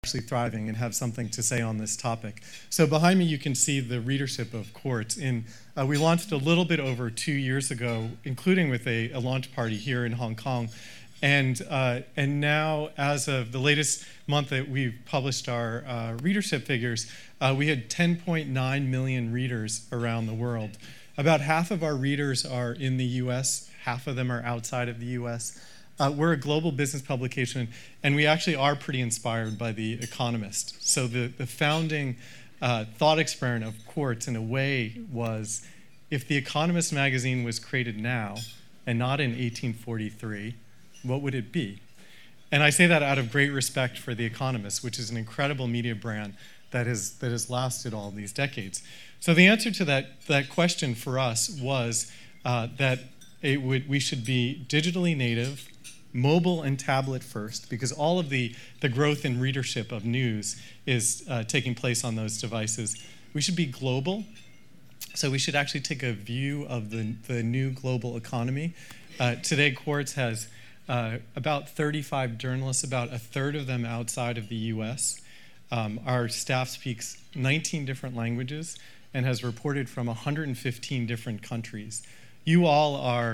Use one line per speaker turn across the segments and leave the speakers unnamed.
actually thriving and have something to say on this topic. So behind me, you can see the readership of Quartz. We launched a little bit over 2 years ago, including with a launch party here in Hong Kong. And now, as of the latest month that we've published our readership figures, we had 10.9 million readers around the world. About half of our readers are in the US, half of them are outside of the US. We're a global business publication, and we actually are pretty inspired by The Economist. So the founding thought experiment of Quartz, in a way, was if The Economist magazine was created now and not in 1843, what would it be? And I say that out of great respect for The Economist, which is an incredible media brand that has lasted all these decades. So the answer to that question for us was that we should be digitally native, mobile and tablet first, because all of the growth in readership of news is taking place on those devices. We should be global, so we should actually take a view of the new global economy. Today, Quartz has about 35 journalists, about a third of them outside of the US. Our staff speaks 19 different languages and has reported from 115 different countries. You all are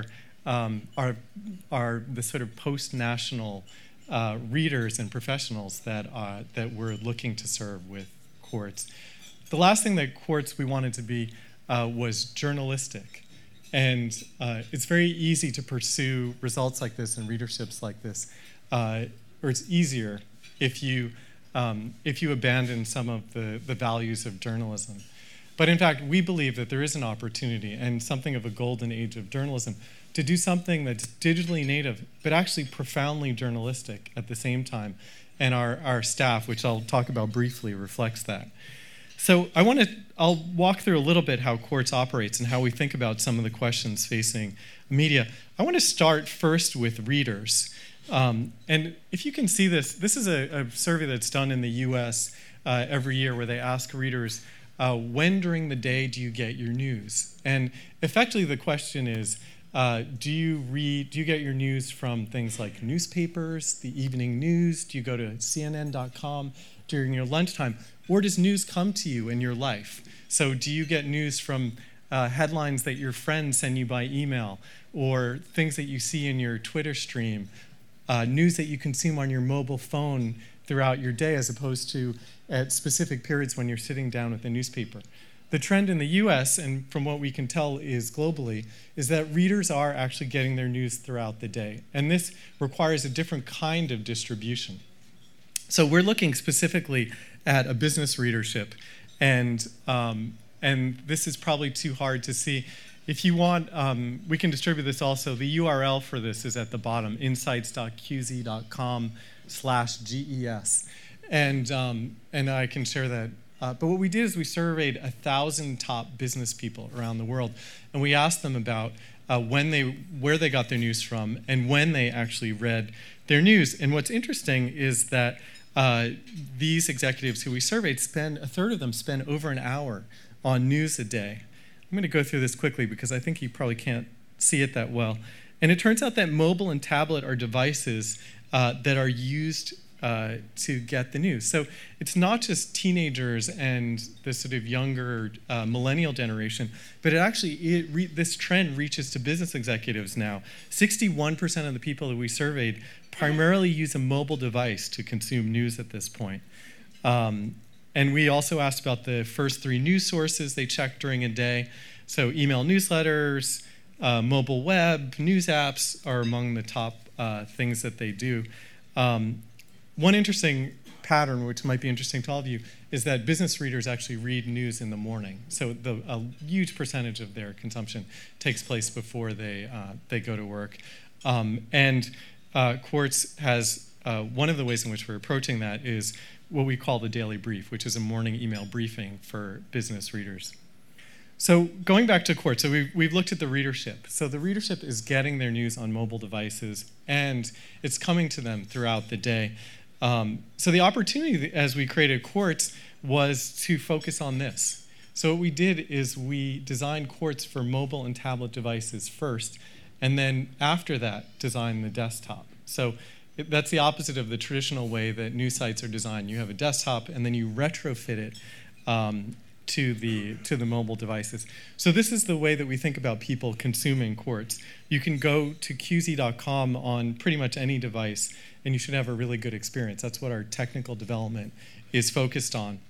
the sort of post-national readers and professionals that we're looking to serve with Quartz. The last thing that Quartz we wanted to be was journalistic. And it's very easy to pursue results like this and readerships like this, or it's easier if you abandon some of the values of journalism. But in fact, we believe that there is an opportunity and something of a golden age of journalism to do something that's digitally native, but actually profoundly journalistic at the same time. And our staff, which I'll talk about briefly, reflects that. So I'll walk through a little bit how Quartz operates and how we think about some of the questions facing media. I want to start first with readers. And if you can see this is a survey that's done in the US every year where they ask readers, when during the day do you get your news? And effectively the question is, do you get your news from things like newspapers, the evening news? Do you go to CNN.com during your lunchtime? Or does news come to you in your life? So do you get news from headlines that your friends send you by email, or things that you see in your Twitter stream, news that you consume on your mobile phone throughout your day as opposed to at specific periods when you're sitting down with a newspaper? The trend in the US, and from what we can tell is globally, is that readers are actually getting their news throughout the day. And this requires a different kind of distribution. So we're looking specifically at a business readership, and this is probably too hard to see. If you want, we can distribute this also. The URL for this is at the bottom, insights.qz.com/GES. And I can share that. But what we did is we surveyed 1,000 top business people around the world, and we asked them about where they got their news from and when they actually read their news. And what's interesting is that these executives who we surveyed a third of them spend over an hour on news a day. I'm going to go through this quickly because I think you probably can't see it that well. And it turns out that mobile and tablet are devices that are used to get the news. So it's not just teenagers and the sort of younger millennial generation, but this trend reaches to business executives now. 61% of the people that we surveyed primarily use a mobile device to consume news at this point. And we also asked about the first 3 news sources they check during a day. So email newsletters, mobile web, news apps are among the top things that they do. One interesting pattern, which might be interesting to all of you, is that business readers actually read news in the morning. So a huge percentage of their consumption takes place before they go to work. And Quartz has one of the ways in which we're approaching that is what we call the daily brief, which is a morning email briefing for business readers. So going back to Quartz, so we've looked at the readership. So the readership is getting their news on mobile devices, and it's coming to them throughout the day. So the opportunity as we created Quartz was to focus on this. So what we did is we designed Quartz for mobile and tablet devices first, and then after that, designed the desktop. So That's the opposite of the traditional way that news sites are designed. You have a desktop, and then you retrofit it to the mobile devices. So this is the way that we think about people consuming Quartz. You can go to QZ.com on pretty much any device, and you should have a really good experience. That's what our technical development is focused on.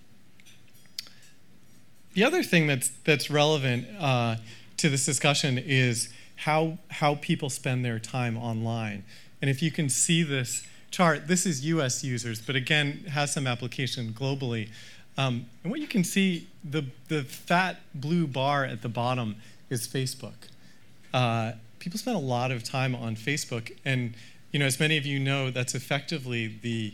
The other thing that's relevant to this discussion is how people spend their time online. And if you can see this chart, this is US users, but again, has some application globally. And what you can see, the fat blue bar at the bottom is Facebook. People spend a lot of time on Facebook, and as many of you know, that's effectively the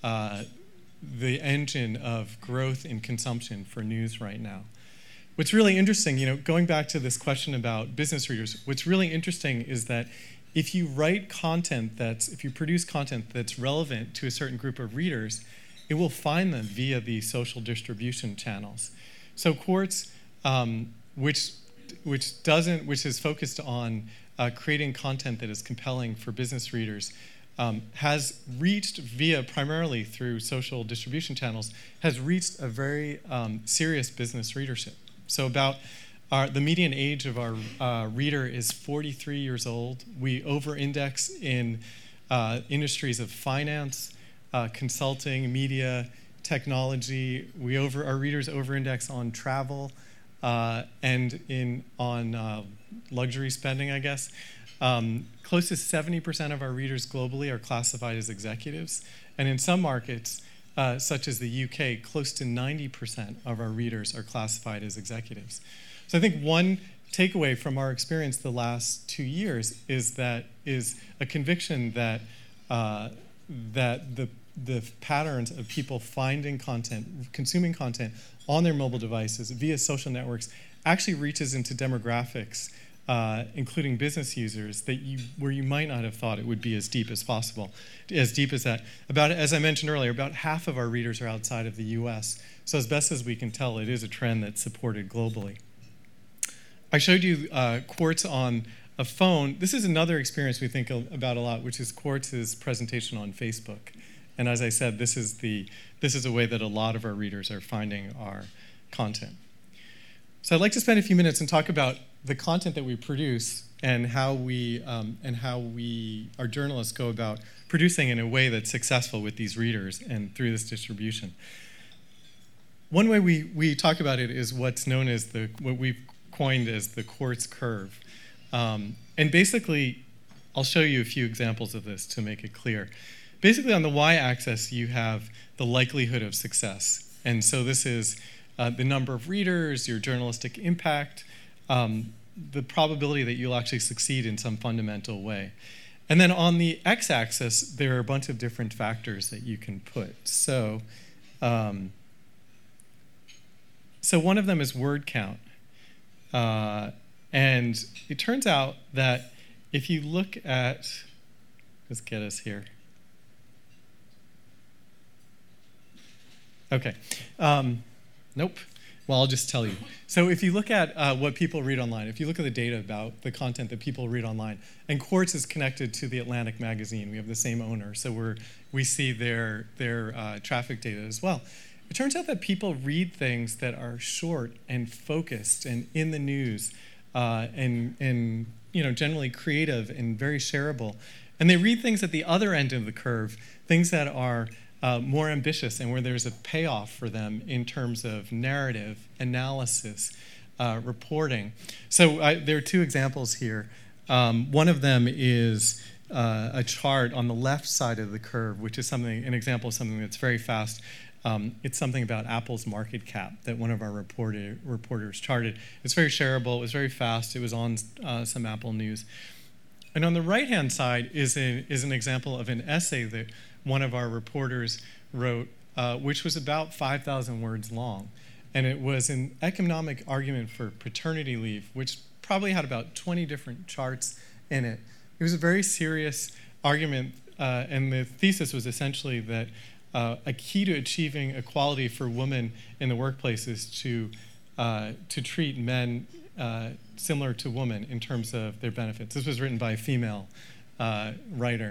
engine of growth in consumption for news right now. What's really interesting, going back to this question about business readers, what's really interesting is that if you produce content that's relevant to a certain group of readers, it will find them via the social distribution channels. So Quartz, which is focused on creating content that is compelling for business readers, has reached primarily through social distribution channels, has reached a very serious business readership. So about the median age of our reader is 43 years old. We over-index in industries of finance, consulting, media, technology. Our readers over-index on travel and on luxury spending, I guess. Close to 70% of our readers globally are classified as executives. And in some markets, such as the UK, close to 90% of our readers are classified as executives. So I think one takeaway from our experience the last 2 years is a conviction that the patterns of people finding content, consuming content on their mobile devices via social networks actually reaches into demographics, including business users, where you might not have thought it would be as deep as possible, as deep as that. As I mentioned earlier, about half of our readers are outside of the US. So as best as we can tell, it is a trend that's supported globally. I showed you Quartz on a phone. This is another experience we think about a lot, which is Quartz's presentation on Facebook. And as I said, this is a way that a lot of our readers are finding our content. So I'd like to spend a few minutes and talk about the content that we produce and how our journalists go about producing in a way that's successful with these readers and through this distribution. One way we talk about it is what's known as what we've coined as the Quartz curve. And basically, I'll show you a few examples of this to make it clear. Basically, on the y-axis, you have the likelihood of success. And so this is the number of readers, your journalistic impact, the probability that you'll actually succeed in some fundamental way. And then on the x-axis, there are a bunch of different factors that you can put. So one of them is word count. And it turns out that if you look at, let's get us here. Okay. Nope. Well, I'll just tell you. So if you look at what people read online, if you look at the data about the content that people read online, and Quartz is connected to the Atlantic magazine. We have the same owner, so we see their traffic data as well. It turns out that people read things that are short and focused and in the news, and generally creative and very shareable. And they read things at the other end of the curve, things that are more ambitious and where there's a payoff for them in terms of narrative, analysis, reporting. So there are two examples here. One of them is a chart on the left side of the curve, which is an example of something that's very fast. It's something about Apple's market cap that one of our reporters charted. It's very shareable. It was very fast. It was on some Apple News. And on the right-hand side is an example of an essay that one of our reporters wrote, which was about 5,000 words long. And it was an economic argument for paternity leave, which probably had about 20 different charts in it. It was a very serious argument, and the thesis was essentially that a key to achieving equality for women in the workplace is to treat men similar to women in terms of their benefits. This was written by a female writer.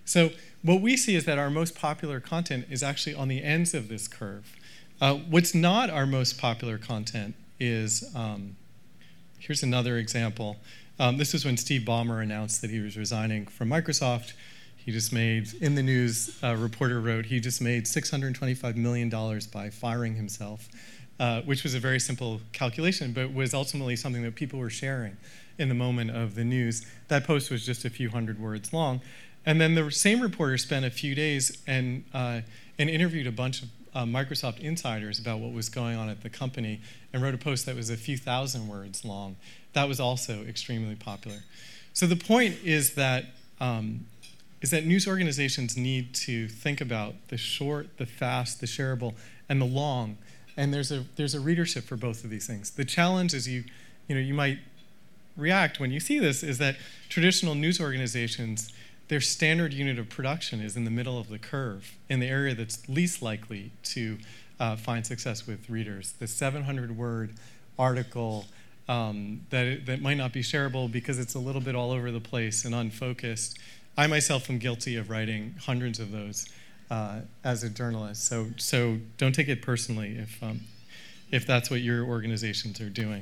So what we see is that our most popular content is actually on the ends of this curve. What's not our most popular content is, here's another example. This is when Steve Ballmer announced that he was resigning from Microsoft. He just made, in the news, a reporter wrote, he just made $625 million by firing himself, which was a very simple calculation, but was ultimately something that people were sharing in the moment of the news. That post was just a few hundred words long. And then the same reporter spent a few days and interviewed a bunch of Microsoft insiders about what was going on at the company and wrote a post that was a few thousand words long. That was also extremely popular. So the point is that news organizations need to think about the short, the fast, the shareable, and the long. And there's a readership for both of these things. The challenge is you might react when you see this is that traditional news organizations, their standard unit of production is in the middle of the curve, in the area that's least likely to find success with readers. The 700-word article that might not be shareable because it's a little bit all over the place and unfocused. I myself am guilty of writing hundreds of those as a journalist. So don't take it personally if that's what your organizations are doing.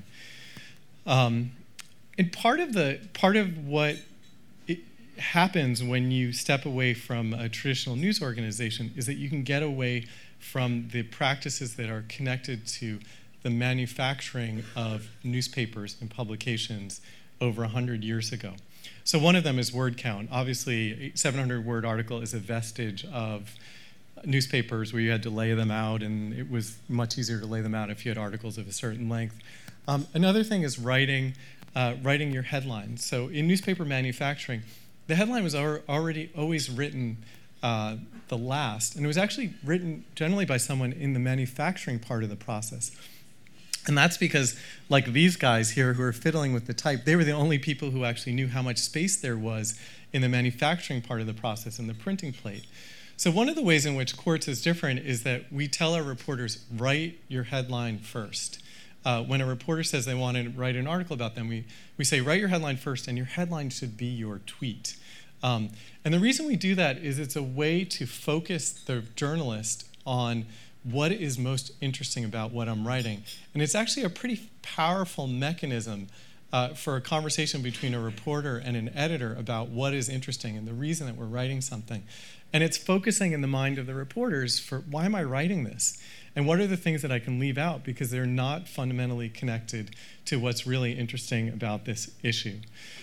And part of what happens when you step away from a traditional news organization is that you can get away from the practices that are connected to the manufacturing of newspapers and publications over 100 years ago. So one of them is word count. Obviously, a 700-word article is a vestige of newspapers where you had to lay them out, and it was much easier to lay them out if you had articles of a certain length. Another thing is writing your headlines. So in newspaper manufacturing, the headline was already always written the last, and it was actually written generally by someone in the manufacturing part of the process. And that's because, like these guys here who are fiddling with the type, they were the only people who actually knew how much space there was in the manufacturing part of the process, in the printing plate. So one of the ways in which Quartz is different is that we tell our reporters, write your headline first. When a reporter says they want to write an article about them, we say, write your headline first, and your headline should be your tweet. And the reason we do that is it's a way to focus the journalist on what is most interesting about what I'm writing. And it's actually a pretty powerful mechanism for a conversation between a reporter and an editor about what is interesting and the reason that we're writing something. And it's focusing in the mind of the reporters for, why am I writing this? And what are the things that I can leave out because they're not fundamentally connected to what's really interesting about this issue.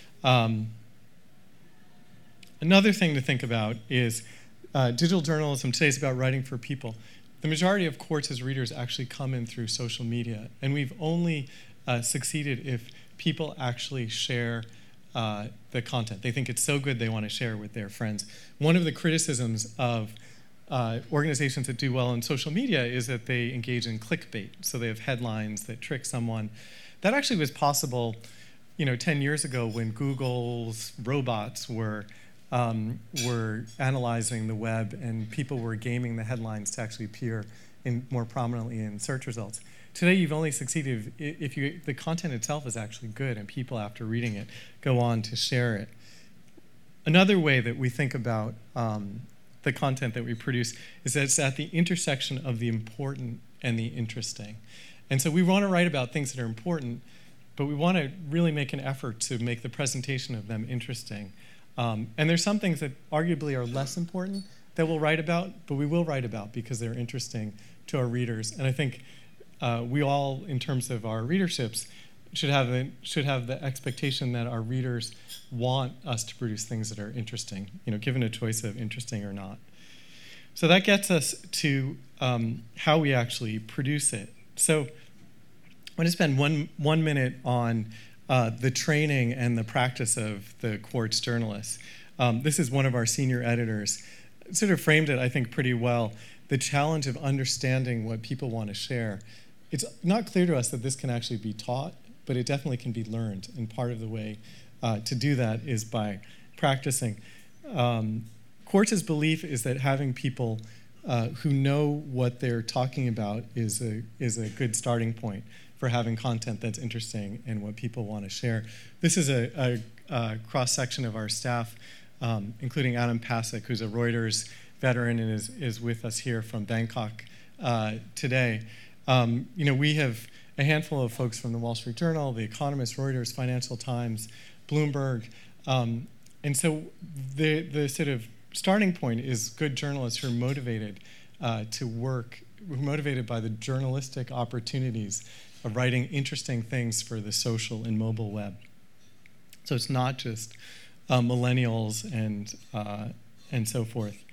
Another thing to think about is digital journalism today is about writing for people. The majority of Quartz's readers actually come in through social media, and we've only succeeded if people actually share the content. They think it's so good they want to share with their friends. One of the criticisms of organizations that do well on social media is that they engage in clickbait. So they have headlines that trick someone. That actually was possible 10 years ago when Google's robots were analyzing the web and people were gaming the headlines to actually appear more prominently in search results. Today, you've only succeeded if the content itself is actually good and people, after reading it, go on to share it. Another way that we think about the content that we produce is that it's at the intersection of the important and the interesting. And so we want to write about things that are important, but we want to really make an effort to make the presentation of them interesting. And there's some things that arguably are less important that we'll write about, but we will write about because they're interesting to our readers. And I think we all, in terms of our readerships, should have the expectation that our readers want us to produce things that are interesting, given a choice of interesting or not. So that gets us to how we actually produce it. So I'm going to spend one minute on the training and the practice of the Quartz journalists. This is one of our senior editors. It sort of framed it, I think, pretty well. The challenge of understanding what people want to share. It's not clear to us that this can actually be taught, but it definitely can be learned. And part of the way to do that is by practicing. Quartz's belief is that having people who know what they're talking about is a good starting point for having content that's interesting and what people want to share. This is a cross-section of our staff. including Adam Pasek, who's a Reuters veteran and is with us here from Bangkok today. We have a handful of folks from the Wall Street Journal, The Economist, Reuters, Financial Times, Bloomberg. And so the sort of starting point is good journalists who are motivated to work, who are motivated by the journalistic opportunities of writing interesting things for the social and mobile web. So it's not just millennials and so forth.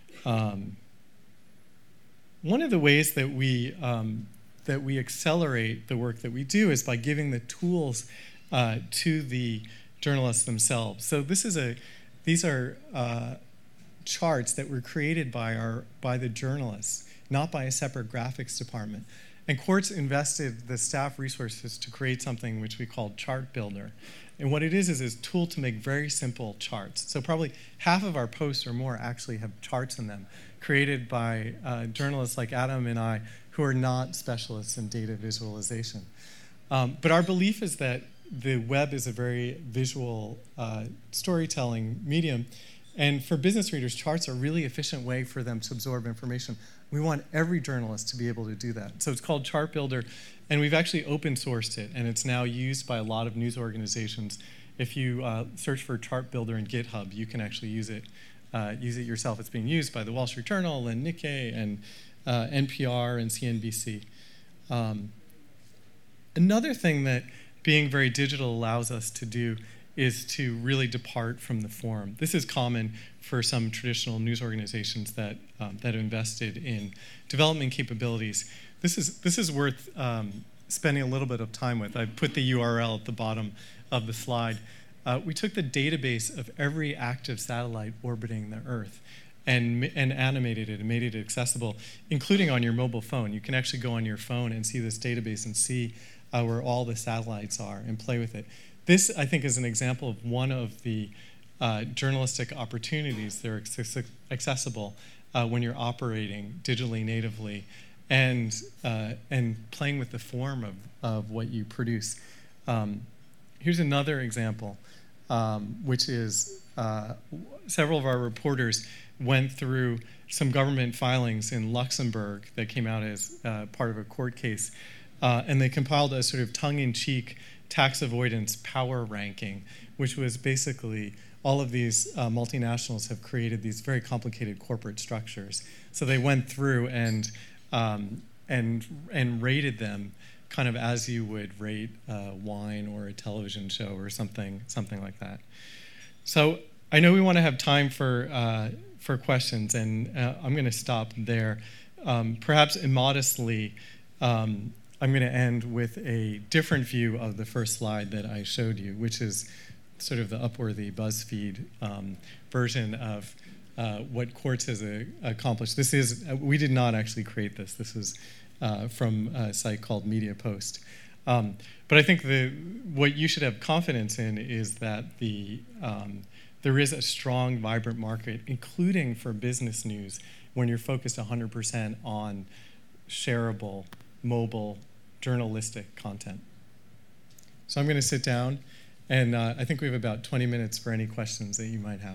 One of the ways that we accelerate the work that we do is by giving the tools to the journalists themselves. So these are charts that were created by the journalists, not by a separate graphics department. And Quartz invested the staff resources to create something which we call Chart Builder. And what it is a tool to make very simple charts. So probably half of our posts or more actually have charts in them, created by journalists like Adam and I, who are not specialists in data visualization. But our belief is that the web is a very visual storytelling medium. And for business readers, charts are a really efficient way for them to absorb information. We want every journalist to be able to do that. So it's called Chart Builder, and we've actually open sourced it, and it's now used by a lot of news organizations. If you search for Chart Builder in GitHub, you can actually use it yourself. It's being used by the Wall Street Journal and Nikkei and NPR and CNBC. Another thing that being very digital allows us to do is to really depart from the form. This is common for some traditional news organizations that have invested in development capabilities. This is worth spending a little bit of time with. I put the URL at the bottom of the slide. We took the database of every active satellite orbiting the Earth and animated it and made it accessible, including on your mobile phone. You can actually go on your phone and see this database and see where all the satellites are and play with it. This, I think, is an example of one of the journalistic opportunities that are accessible when you're operating digitally natively and playing with the form of what you produce. Here's another example, which is several of our reporters went through some government filings in Luxembourg that came out as part of a court case, and they compiled a sort of tongue-in-cheek tax avoidance power ranking, which was basically all of these multinationals have created these very complicated corporate structures. So they went through and rated them kind of as you would rate wine or a television show or something like that. So I know we want to have time for questions, and I'm going to stop there. Perhaps immodestly, I'm going to end with a different view of the first slide that I showed you, which is sort of the Upworthy BuzzFeed version of what Quartz has accomplished. We did not actually create this. This is from a site called MediaPost. But I think what you should have confidence in is that there is a strong, vibrant market, including for business news, when you're focused 100% on shareable, mobile, journalistic content. So I'm going to sit down, and I think we have about 20 minutes for any questions that you might have.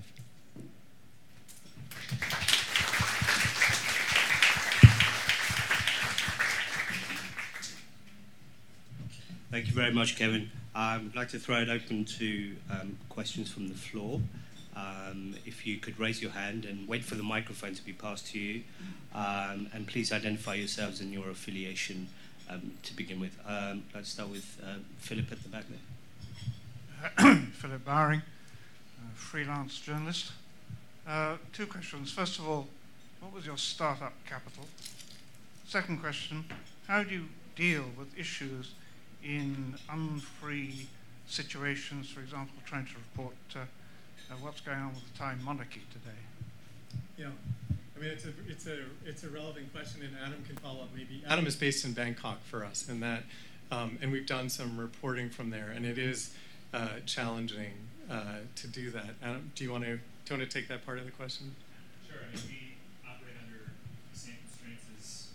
Thank you very much, Kevin. I'd like to throw it open to questions from the floor. If you could raise your hand and wait for the microphone to be passed to you, and please identify yourselves and your affiliation to begin with. Let's start with Philip at the back there.
Philip Bowering, freelance journalist. Two questions. First of all, what was your startup capital? Second question, how do you deal with issues in unfree situations, for example, trying to report what's going on with the Thai monarchy today?
Yeah, I mean it's a relevant question, and Adam can follow up maybe. Adam is based in Bangkok for us, and and we've done some reporting from there, and it is challenging to do that. Adam, do you want to take that part of the question?
Sure. I mean, we operate under the same constraints as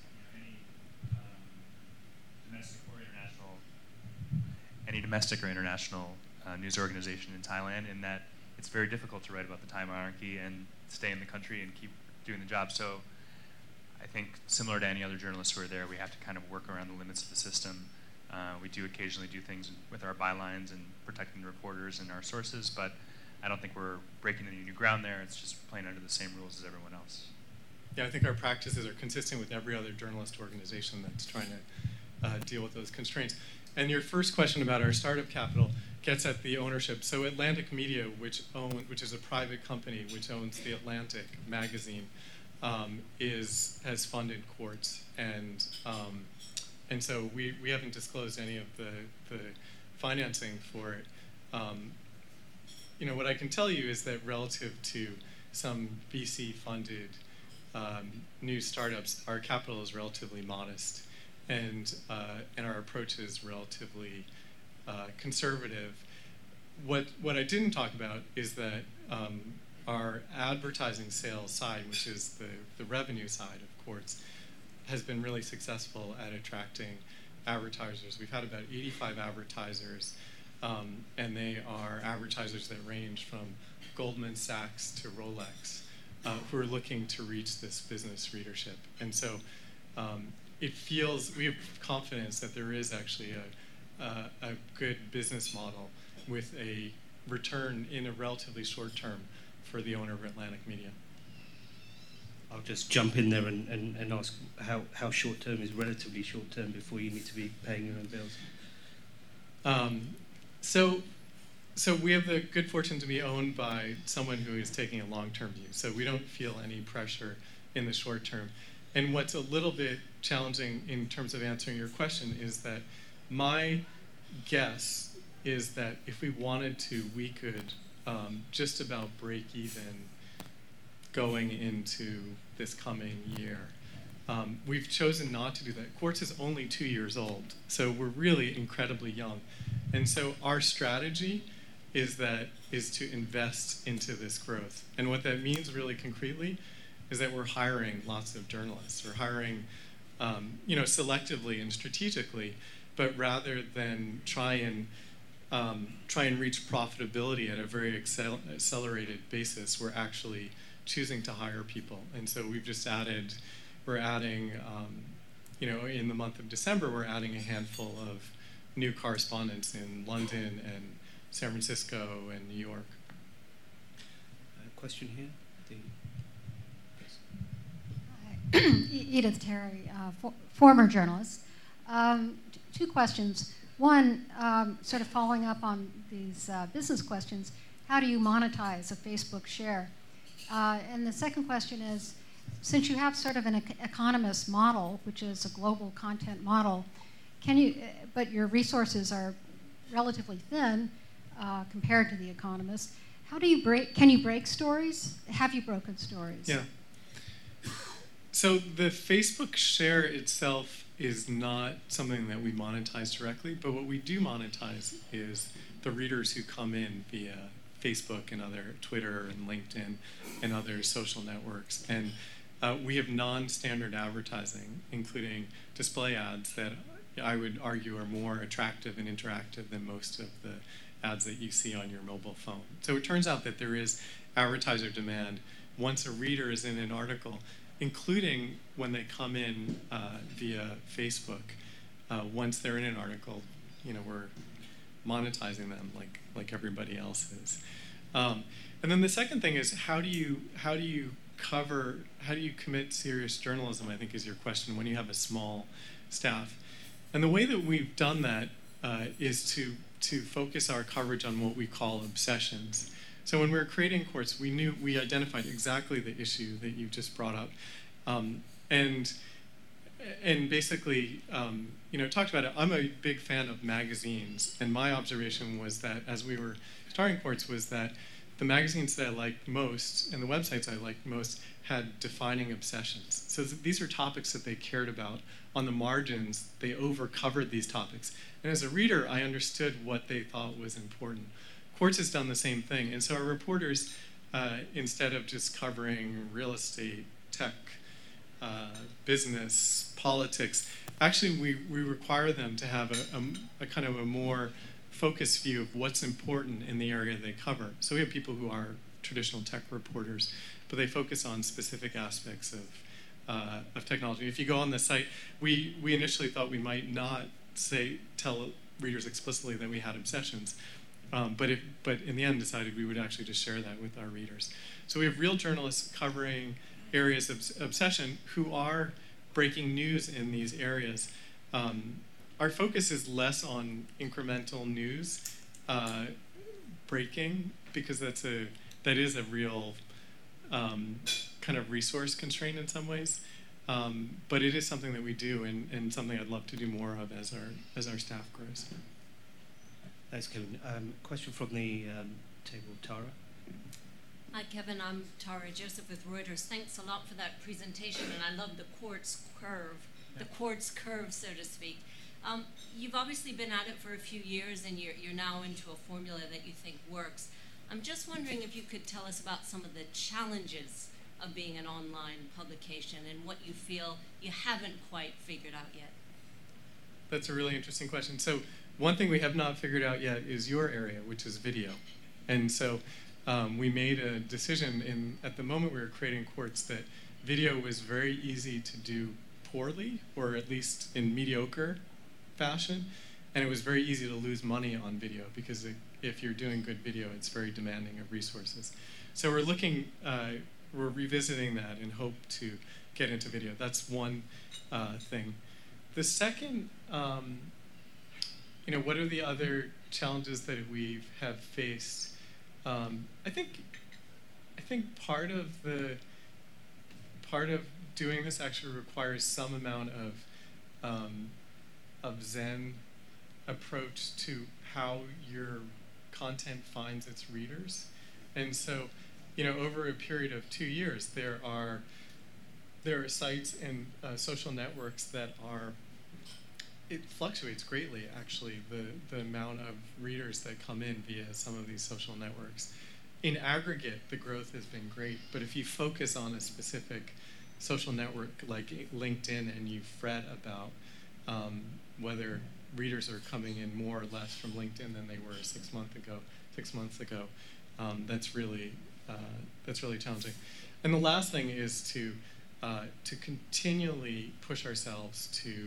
any domestic or international news organization in Thailand, in that
it's very difficult to write about the time monarchy and stay in the country and keep doing the job. So I think similar to any other journalists who are there, we have to kind of work around the limits of the system. We do occasionally do things with our bylines and protecting the reporters and our sources, but I don't think we're breaking any new ground there. It's just playing under the same rules as everyone else.
Yeah, I think our practices are consistent with every other journalist organization that's trying to deal with those constraints. And your first question about our startup capital gets at the ownership. So Atlantic Media, which is a private company which owns The Atlantic magazine, has funded Quartz, and so we haven't disclosed any of the financing for it. What I can tell you is that relative to some VC-funded new startups, our capital is relatively modest, and our approach is relatively conservative. What I didn't talk about is that our advertising sales side, which is the revenue side of Quartz, has been really successful at attracting advertisers. We've had about 85 advertisers, and they are advertisers that range from Goldman Sachs to Rolex, who are looking to reach this business readership. And so we have confidence that there is actually a good business model with a return in a relatively short term for the owner of Atlantic Media.
I'll just jump in there and ask how short term is relatively short term before you need to be paying your own bills?
So we have the good fortune to be owned by someone who is taking a long-term view. So we don't feel any pressure in the short term. And what's a little bit challenging in terms of answering your question is that my guess is that if we wanted to, we could just about break even going into this coming year. We've chosen not to do that. Quartz is only 2 years old, so we're really incredibly young. And so our strategy is to invest into this growth. And what that means really concretely is that we're hiring lots of journalists. We're hiring selectively and strategically, but rather than try and reach profitability at a very accelerated basis, we're actually choosing to hire people. And so we're adding, in the month of December, we're adding a handful of new correspondents in London and San Francisco and New York.
Question here?
Edith Terry, former journalist. Two questions. One, sort of following up on these business questions, how do you monetize a Facebook share? And the second question is, since you have sort of an economist model, which is a global content model, but your resources are relatively thin compared to The Economist, can you break stories? Have you broken stories?
Yeah. So the Facebook share itself is not something that we monetize directly, but what we do monetize is the readers who come in via Facebook and other Twitter and LinkedIn and other social networks. And we have non-standard advertising, including display ads that I would argue are more attractive and interactive than most of the ads that you see on your mobile phone. So it turns out that there is advertiser demand once a reader is in an article, including when they come in via Facebook. Once they're in an article, we're monetizing them like everybody else is. And then the second thing is how do you commit serious journalism, I think is your question, when you have a small staff. And the way that we've done that is to focus our coverage on what we call obsessions. So when we were creating Quartz, we identified exactly the issue that you just brought up, and basically, talked about it. I'm a big fan of magazines, and my observation was that as we were starting Quartz was that the magazines that I liked most and the websites I liked most had defining obsessions. So these are topics that they cared about. On the margins, they over-covered these topics. And as a reader, I understood what they thought was important. Quartz has done the same thing. And so our reporters, instead of just covering real estate, tech, business, politics, actually we require them to have a kind of a more focus view of what's important in the area they cover. So we have people who are traditional tech reporters, but they focus on specific aspects of technology. If you go on the site, we initially thought we might not tell readers explicitly that we had obsessions, but in the end decided we would actually just share that with our readers. So we have real journalists covering areas of obsession who are breaking news in these areas. Our focus is less on incremental news breaking, because that is a real kind of resource constraint in some ways. But it is something that we do, and something I'd love to do more of as our staff grows.
Thanks, Kevin. Question from the table, Tara.
Hi, Kevin. I'm Tara Joseph with Reuters. Thanks a lot for that presentation, and I love the quartz curve, so to speak. You've obviously been at it for a few years, and you're now into a formula that you think works. I'm just wondering if you could tell us about some of the challenges of being an online publication and what you feel you haven't quite figured out yet.
That's a really interesting question. So one thing we have not figured out yet is your area, which is video. And so we made a decision at the moment we were creating Quartz that video was very easy to do poorly, or at least in mediocre fashion, and it was very easy to lose money on video, because if you're doing good video, it's very demanding of resources. So we're revisiting that and hope to get into video. That's one thing. The second, what are the other challenges that we have faced? I think part of doing this actually requires some amount of Zen approach to how your content finds its readers. And so, over a period of 2 years, there are sites and social networks that it fluctuates greatly, actually, the amount of readers that come in via some of these social networks. In aggregate, the growth has been great, but if you focus on a specific social network like LinkedIn and you fret about whether readers are coming in more or less from LinkedIn than they were 6 months ago, that's really challenging. And the last thing is to continually push ourselves to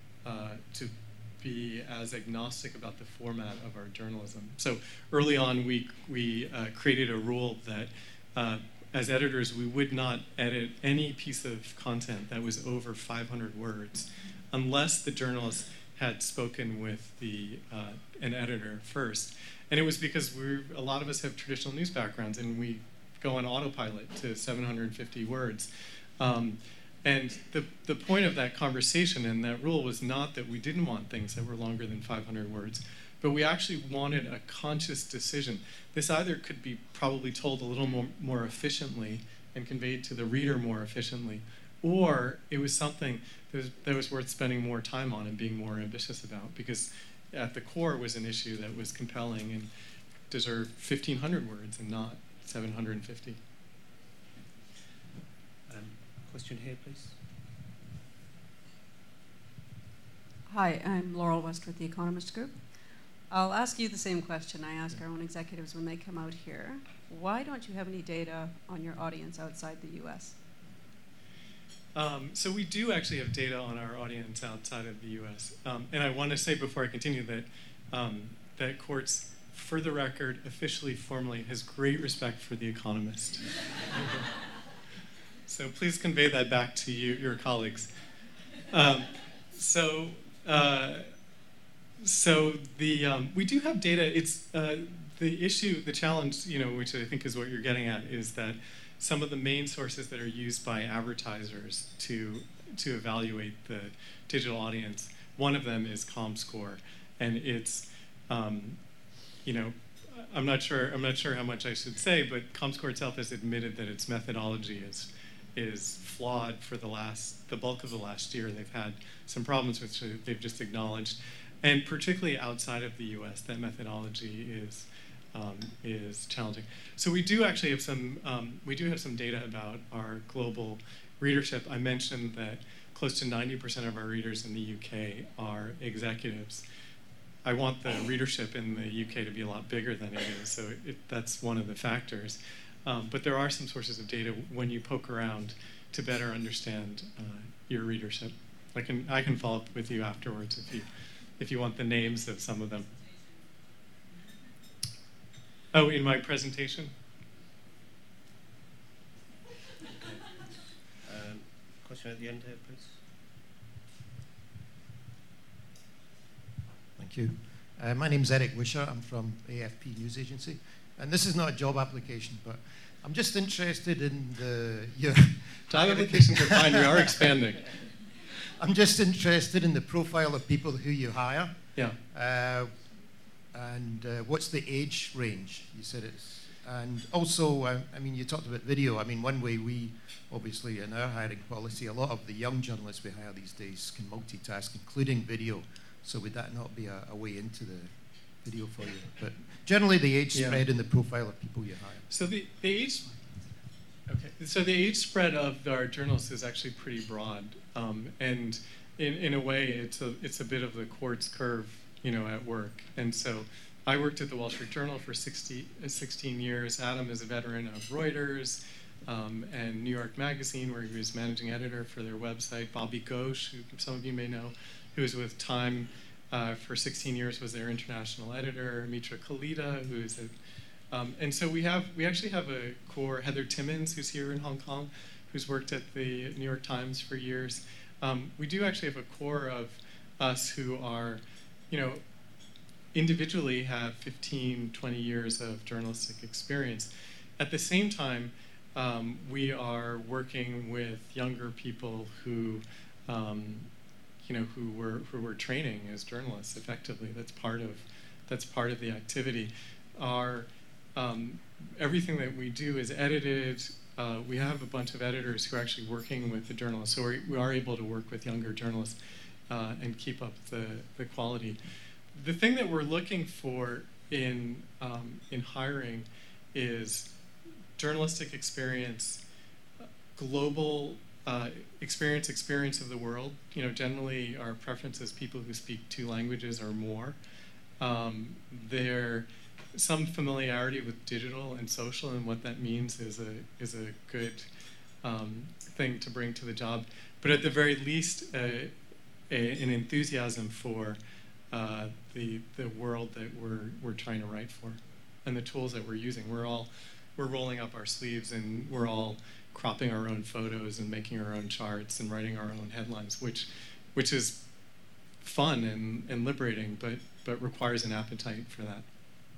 be as agnostic about the format of our journalism. So early on, we created a rule that as editors, we would not edit any piece of content that was over 500 words unless the journalist had spoken with an editor first. And it was because a lot of us have traditional news backgrounds, and we go on autopilot to 750 words. And the point of that conversation and that rule was not that we didn't want things that were longer than 500 words, but we actually wanted a conscious decision. This either could be probably told a little more efficiently and conveyed to the reader more efficiently, or it was something that was worth spending more time on and being more ambitious about, because at the core was an issue that was compelling and deserved 1,500 words and not 750.
Question here, please.
Hi, I'm Laurel West with The Economist Group. I'll ask you the same question I ask our own executives when they come out here. Why don't you have any data on your audience outside the US?
So we do actually have data on our audience outside of the US. And I want to say before I continue that Quartz, for the record, officially, formally, has great respect for The Economist. So please convey that back to your colleagues. We do have data. It's the challenge, which I think is what you're getting at, is that some of the main sources that are used by advertisers to evaluate the digital audience, one of them is ComScore, and it's, I'm not sure how much I should say, but ComScore itself has admitted that its methodology is flawed for the bulk of the last year. They've had some problems which they've just acknowledged, and particularly outside of the U.S., that methodology is challenging. So we do actually have some data about our global readership. I mentioned that close to 90% of our readers in the UK are executives. I want the readership in the UK to be a lot bigger than it is, so that's one of the factors. But there are some sources of data when you poke around to better understand your readership. I can follow up with you afterwards if you want the names of some of them. Oh, in my presentation?
Okay. Question at the end here, please.
Thank you. My name's Eric Wisher. I'm from AFP News Agency. And this is not a job application, but I'm just interested in your
job applications are fine. We are expanding.
I'm just interested in the profile of people who you hire.
Yeah.
And what's the age range? You said it's. And also, I mean, you talked about video. I mean, one way we, obviously, in our hiring policy, a lot of the young journalists we hire these days can multitask, including video. So would that not be a way into the video for you? But generally, the age spread and the profile of people you hire.
So the age, okay. So the age spread of our journalists is actually pretty broad, and in a way, it's a bit of the quartz curve, at work. And so I worked at the Wall Street Journal for 16 years. Adam is a veteran of Reuters and New York Magazine, where he was managing editor for their website. Bobby Ghosh, who some of you may know, who was with Time for 16 years, was their international editor. Mitra Kalita, who is and so we actually have a core. Heather Timmons, who's here in Hong Kong, who's worked at the New York Times for years. We do actually have a core of us who are, individually have 15, 20 years of journalistic experience. At the same time, we are working with younger people who who we're training as journalists effectively. That's part of the activity. Everything that we do is edited. We have a bunch of editors who are actually working with the journalists, so we are able to work with younger journalists and keep up the quality. The thing that we're looking for in hiring is journalistic experience, global experience of the world. Generally our preference is people who speak 2 languages or more. Some familiarity with digital and social, and what that means is a good thing to bring to the job. But at the very least, an enthusiasm for the world that we're trying to write for, and the tools that we're using. We're rolling up our sleeves, and we're all cropping our own photos and making our own charts and writing our own headlines, which is fun and liberating, but requires an appetite for that.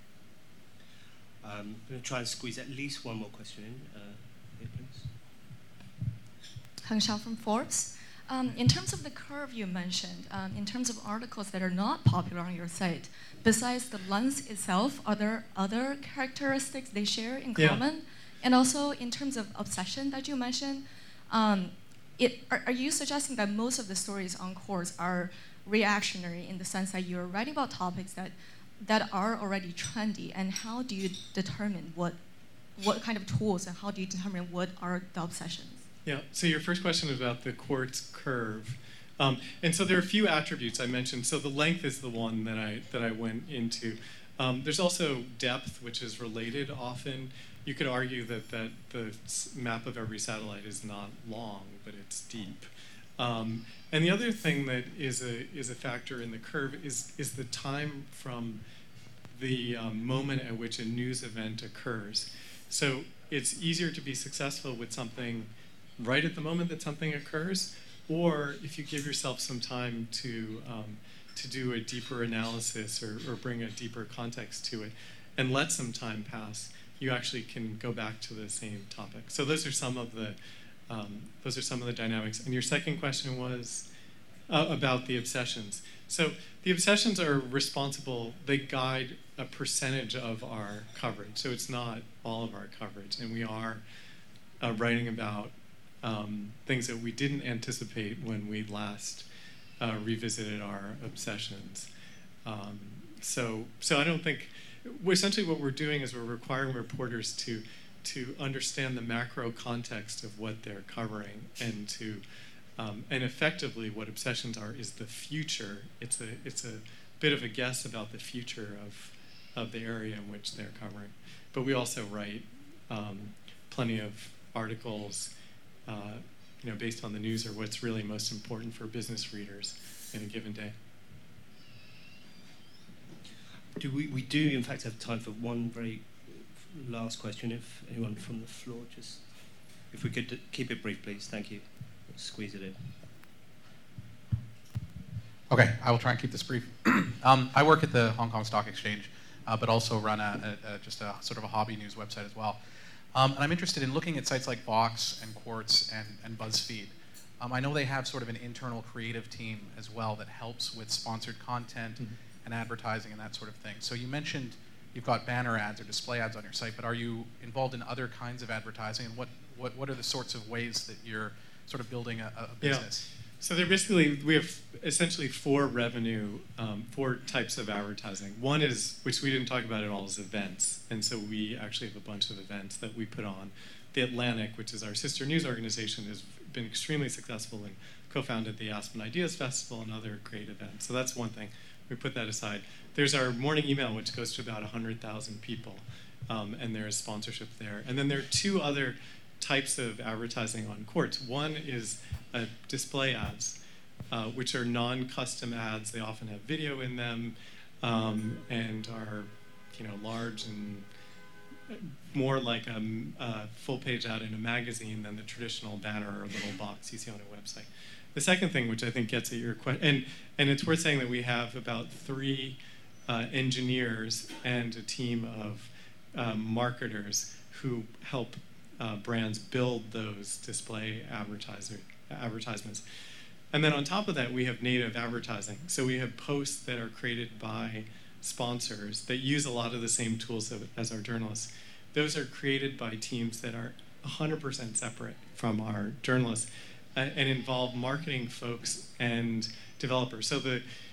I'm going to try and squeeze at least one more question in. Here, please.
Heng Xiao from Forbes. In terms of the curve you mentioned, in terms of articles that are not popular on your site, besides the length itself, are there other characteristics they share in common? And also, in terms of obsession that you mentioned, are you suggesting that most of the stories on Quartz are reactionary in the sense that you're writing about topics that are already trendy, and how do you determine what kind of tools, and how do you determine what are the obsessions?
Yeah, so your first question is about the quartz curve. And so there are a few attributes I mentioned. So the length is the one that I went into. There's also depth, which is related often. You could argue that the map of every satellite is not long, but it's deep. And the other thing that is a factor in the curve is the time from the moment at which a news event occurs. So it's easier to be successful with something right at the moment that something occurs, or if you give yourself some time to do a deeper analysis or bring a deeper context to it, and let some time pass, you actually can go back to the same topic. So those are some of the dynamics. And your second question was about the obsessions. So the obsessions are responsible. They guide a percentage of our coverage. So it's not all of our coverage, and we are writing about things that we didn't anticipate when we last revisited our obsessions. So I don't think, essentially what we're doing is we're requiring reporters to understand the macro context of what they're covering, and effectively what obsessions are is the future. It's a bit of a guess about the future of the area in which they're covering. But we also write plenty of articles, based on the news or what's really most important for business readers in a given day.
We do in fact have time for one very last question, if anyone from the floor, just if we could keep it brief, please. Thank you. Let's squeeze it in.
Okay, I will try and keep this brief. I work at the Hong Kong Stock Exchange, but also run just a sort of a hobby news website as well. And I'm interested in looking at sites like Vox and Quartz and BuzzFeed. I know they have sort of an internal creative team as well that helps with sponsored content and advertising and that sort of thing. So you mentioned you've got banner ads or display ads on your site, but are you involved in other kinds of advertising? And what are the sorts of ways that you're sort of building a business?
Yeah. So we have essentially four types of advertising. One is, which we didn't talk about at all, is events. And so we actually have a bunch of events that we put on. The Atlantic, which is our sister news organization, has been extremely successful and co-founded the Aspen Ideas Festival and other great events. So that's one thing. We put that aside. There's our morning email, which goes to about 100,000 people, and there is sponsorship there. And then there are two other types of advertising on Quartz. One is display ads, which are non-custom ads. They often have video in them and are, large and more like a full-page ad in a magazine than the traditional banner or little box you see on a website. The second thing, which I think gets at your question, and it's worth saying that we have about 3 engineers and a team of marketers who help brands build those display advertisements. And then on top of that, we have native advertising. So we have posts that are created by sponsors that use a lot of the same tools as our journalists. Those are created by teams that are 100% separate from our journalists and involve marketing folks and developers. So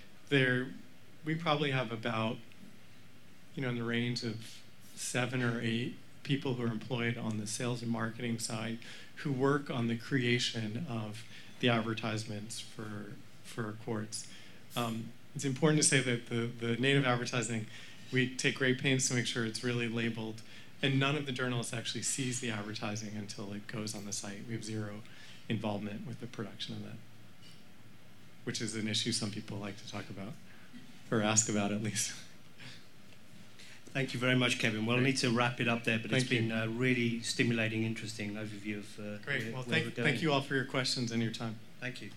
we probably have about, in the range of 7 or 8 people who are employed on the sales and marketing side who work on the creation of the advertisements for Quartz. It's important to say that the native advertising, we take great pains to make sure it's really labeled, and none of the journalists actually sees the advertising until it goes on the site. We have 0 involvement with the production of that, which is an issue some people like to talk about, or ask about at least.
Thank you very much, Kevin. We'll need to wrap it up there, but it's been a really stimulating, interesting overview of
Great. Well, thank you all for your questions and your time.
Thank you.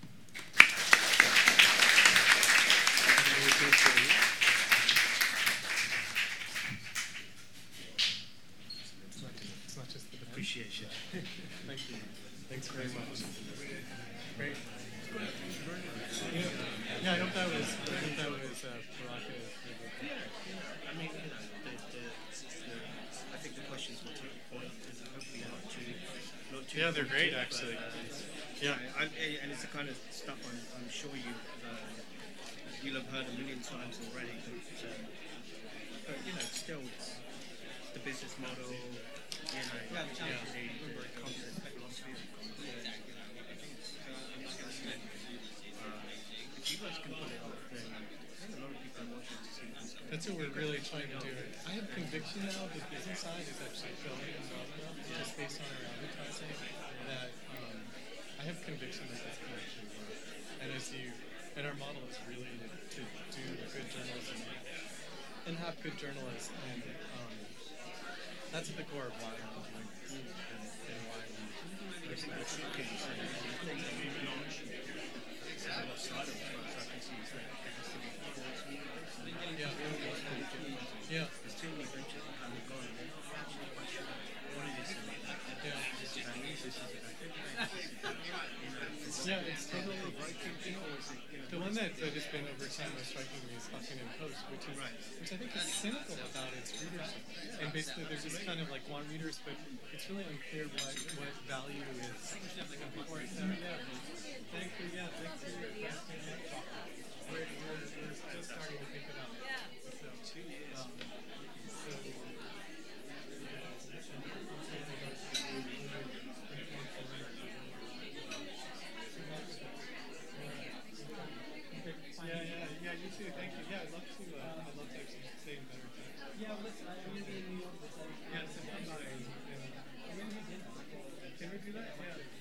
It's not just the
appreciation.
Thank you. Thanks very much. Great. Yeah, I hope that was provocative.
I mean, I think the questions will take the point. Hopefully not too.
Yeah, they're great actually. Yeah.
And it's the kind of stuff I'm sure you'll have heard a million times already. But still, it's the business model. The concept, philosophy of content. If you guys can pull it off, then I think a lot of people are watching to see this.
That's what we're really trying to do. I have conviction now the business side is actually filling well enough, just based on our advertising, that I have conviction that this can actually work. And our model is really to do good journalism and have good journalists, and that's at the core of why I'm doing this and why we are so yeah.
There's too many ventures that haven't gone. Actually, what it is to me.
Yeah, it's totally the one that has been over time most striking me is Huffington Post, which I think is cynical about its readership. And basically, they're just kind of like want readers, but it's really unclear what value is. Thank you. Yeah, thanks for your question. We're just starting to think about it. Yeah, You too. Thank you. Yeah, I'd love to actually stay better too. Yeah, let's. I'm going to be in New York this time. Yeah, so come by. Can we do that? Yeah.